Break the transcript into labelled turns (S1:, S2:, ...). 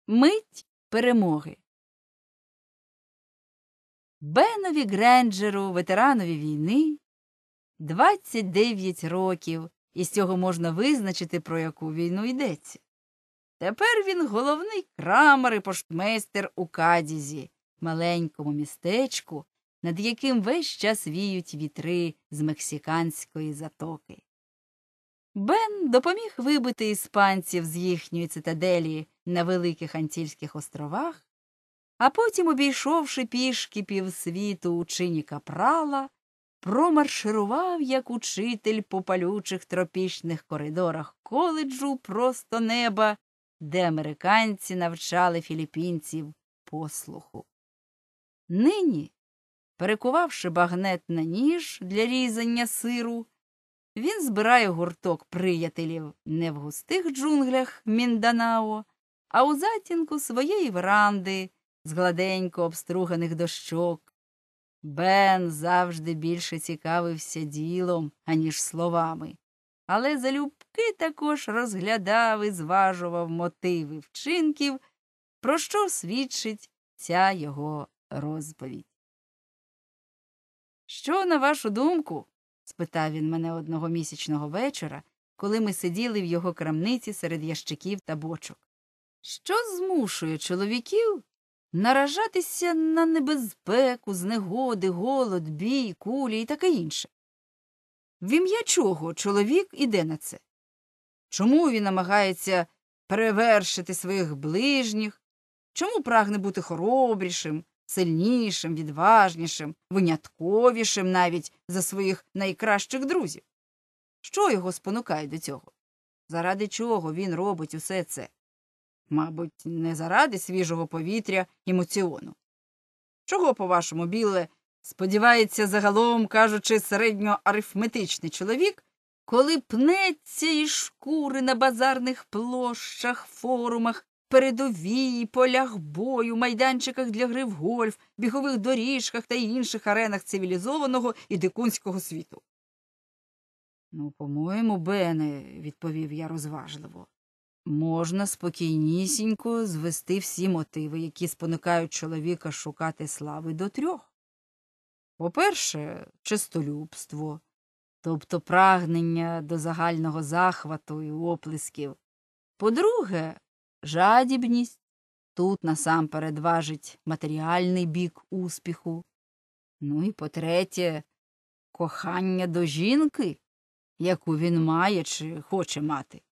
S1: Мить перемоги. Бенові Грейнджеру, ветеранові війни, 29 років, і з цього можна визначити, про яку війну йдеться. Тепер він головний крамар і поштмейстер у Кадізі, маленькому містечку, над яким весь час віють вітри з мексиканської затоки. Бен допоміг вибити іспанців з їхньої цитаделі на Великих Антильських островах, а потім, обійшовши пішки півсвіту у чині капрала, промарширував як учитель по палючих тропічних коридорах коледжу просто неба, де американці навчали філіппінців послуху. Нині, перекувавши багнет на ніж для різання сиру, він збирає гурток приятелів не в густих джунглях Мінданао, а у затінку своєї веранди з гладенько обструганих дощок. Бен завжди більше цікавився ділом, аніж словами, але залюбки також розглядав і зважував мотиви вчинків, про що свідчить ця його розповідь. «Що, на вашу думку?» – спитав він мене одного місячного вечора, коли ми сиділи в його крамниці серед ящиків та бочок. «Що змушує чоловіків наражатися на небезпеку, знегоди, голод, бій, кулі і таке інше? В ім'я чого чоловік іде на це? Чому він намагається перевершити своїх ближніх? Чому прагне бути хоробрішим, сильнішим, відважнішим, винятковішим навіть за своїх найкращих друзів? Що його спонукає до цього? Заради чого він робить усе це? Мабуть, не заради свіжого повітря і моціону. Чого, по-вашому, Білле, сподівається загалом, кажучи, середньоарифметичний чоловік, коли пнеться із шкури на базарних площах, форумах, передовій, полях бою, майданчиках для гри в гольф, бігових доріжках та інших аренах цивілізованого і дикунського світу? «Ну, по-моєму, Бене, – відповів я розважливо, – можна спокійнісінько звести всі мотиви, які спонукають чоловіка шукати слави, до трьох. По-перше, честолюбство, тобто прагнення до загального захвату і оплесків. По-друге, жадібність, тут насамперед важить матеріальний бік успіху. Ну і по-третє, кохання до жінки, яку він має чи хоче мати.